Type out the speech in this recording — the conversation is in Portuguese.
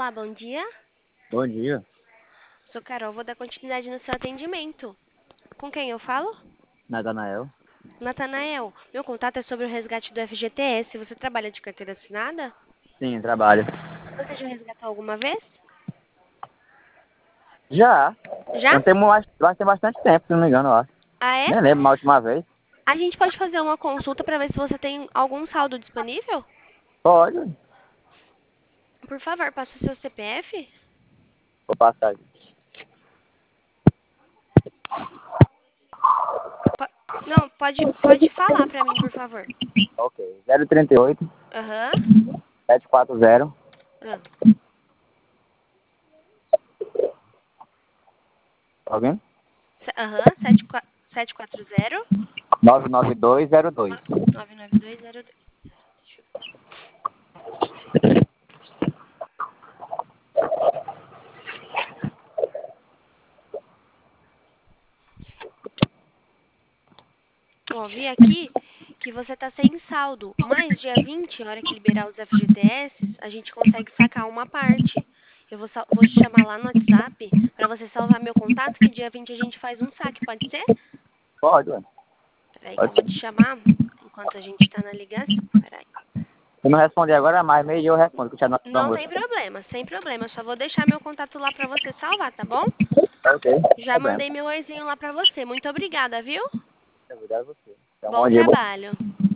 Olá, bom dia. Bom dia, Sou Carol, vou dar continuidade no seu atendimento. Com quem eu falo? Natanael. Natanael, meu contato é sobre o resgate do FGTS. Você trabalha de carteira assinada? Sim, trabalho. Você já resgatou alguma vez? Já. Já? Eu tenho mais, tem bastante tempo, se não me engano, eu acho. Ah, é? Nem lembro a última vez. A gente pode fazer uma consulta para ver se você tem algum saldo disponível? Pode. Por favor, passe o seu CPF. Vou passar aqui. Não, pode falar para mim, por favor. Ok. 038 Aham. 740. Ah. Tá ouvindo? Aham, 740 99202. 99202. Deixa eu ver. Ó, vi aqui que você tá sem saldo, mas dia 20, na hora que liberar os FGTS, a gente consegue sacar uma parte. Eu vou te chamar lá no WhatsApp pra você salvar meu contato, que dia 20 a gente faz um saque, pode ser? Pode, ué. Peraí que eu Pode vou sim. te chamar enquanto a gente tá na ligação. Peraí. Se não responder agora, mais meio dia eu respondo, que eu tinha do Não almoço. tem problema, sem problema. Eu só vou deixar meu contato lá pra você salvar, tá bom? Ok, sem Já problema. mandei meu oizinho lá pra você. Muito obrigada, viu? Obrigado a você. Então, bom Bom dia, bom. trabalho.